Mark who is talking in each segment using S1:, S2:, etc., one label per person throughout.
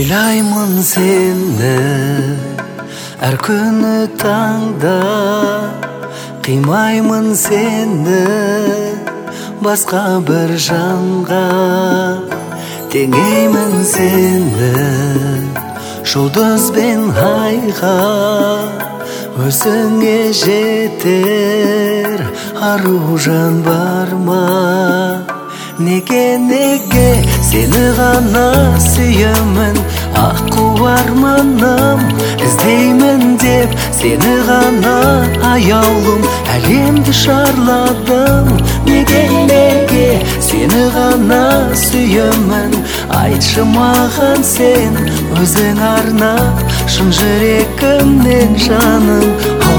S1: Ойлаймын сені әр күні таңда, қимаймын сені басқа бір жанға. Теңеймін сені жұлдыз бен айға, өзіңе жетер ару жан бар ма? Неге сені ғана сүйемін, аққу арманым іздеймін деп сені ғана аяулым, әлемді шарладым. Неге сені ғана сүйемін, айтшы маған сен өзің арнап шын жүрегімнен жаным.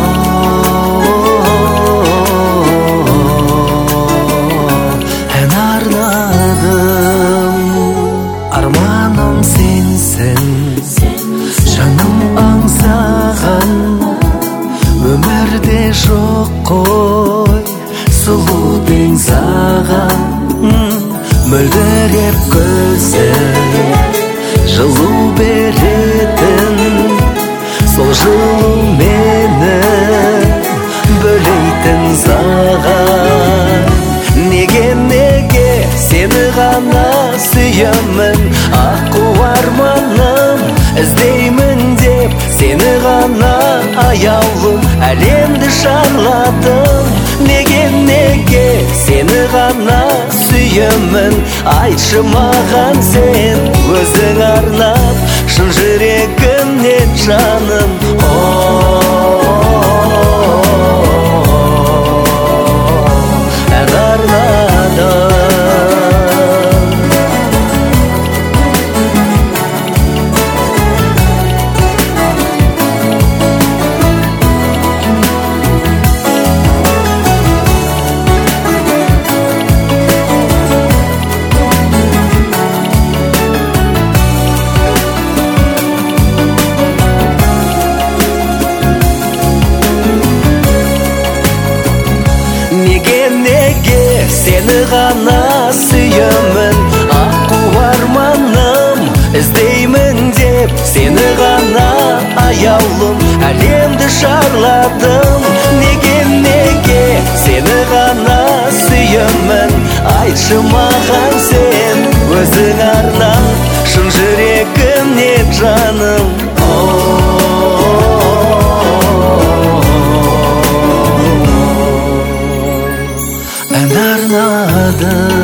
S1: Арманым сенсің, жаным аңсаған, өмірде жоқ қой сұлу тең саған. Мөлдіреп көзің жылу беретін, сол жылу мені бөлейтін саған. Неге сені ғана сүйемін, аққу арманым іздеймін деп сені ғана аяулым, әлемді шарладым. Неге сені ғана сүйемін, айтшы маған сен өзің арнап шын жүрегімнен жаным. Неге сені ғана сүйемін, аққу арманым іздеймін деп сені ғана аяулым, әлемді шарладым. Неге сені ғана сүйемін, айтшы маған сен өзің арнап шын жүрегімнен жаным. Ән арнадым.